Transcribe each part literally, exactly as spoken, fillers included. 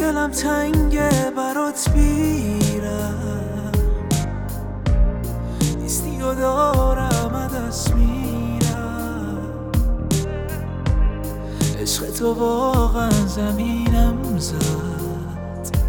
دلم تنگه برات بیرم، نیستی و دارم دست میرم. عشق تو واقعا زمینم زد،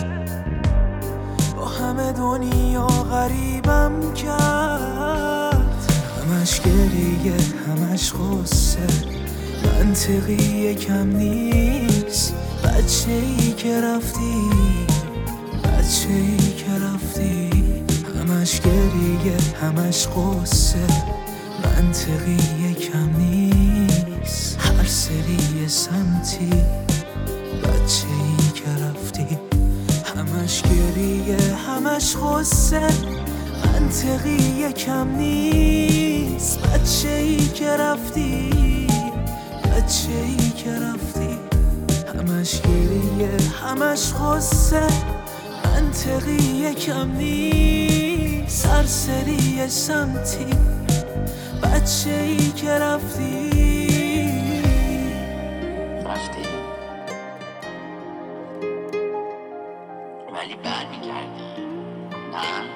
با همه دنیا غریبم کرد. همش گریه همش غصه، منطقی کم نیست. بچه ای که رفتی، بچه ای که رفتی. همش گریه همش غصه، منطقی کم نیست. هر سری سمتی، بچه ای که رفتی. همش گریه همش غصه، منطقی کم نیست. بچه ای که رفتی، بچه ای که رفتی. همش گریه همش غصه، منطقی کم نیست. سرسری سمتی، بچه ای که رفتی. رفتی ولی برمیگردی، نه؟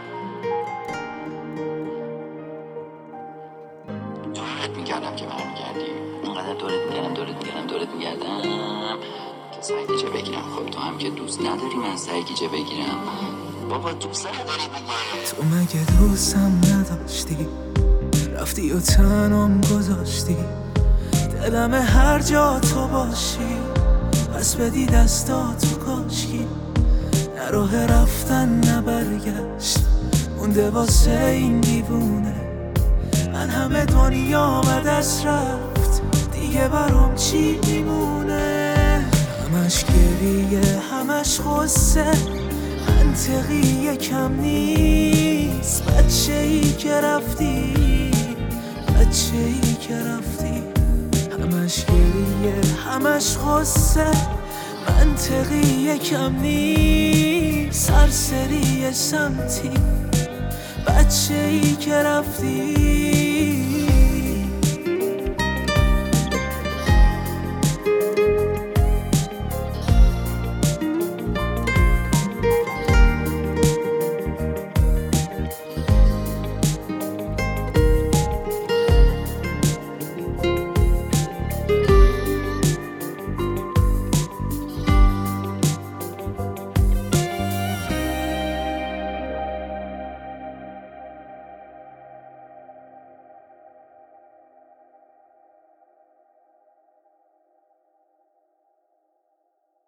دورت میکردم که برمیگردی. اینقدر دورت میکردم دورت میکردم دورت میکردم که سرگیجه بگیرم. خب تو هم که دوست نداری من سرگیجه بگیرم. بابا دوست نداری دیگه. تو مگه دوستم نداشتی؟ رفتی و تنم گذاشتی. دلم هر جا تو باشی، پس بدی دستاتو کاشکی. نه راه رفتن نه برگشت مونده واسه این دیوونه. من همه دنیا به دست رفت، دیگه برام چی میمونه؟ همش گریه همش غصه، منطقی کم نیست. بچه ای که رفتی، بچه ای که رفتی. همش گریه همش غصه، منطقی کم نیست. سرسری سمتی، بچه ای که رفتی.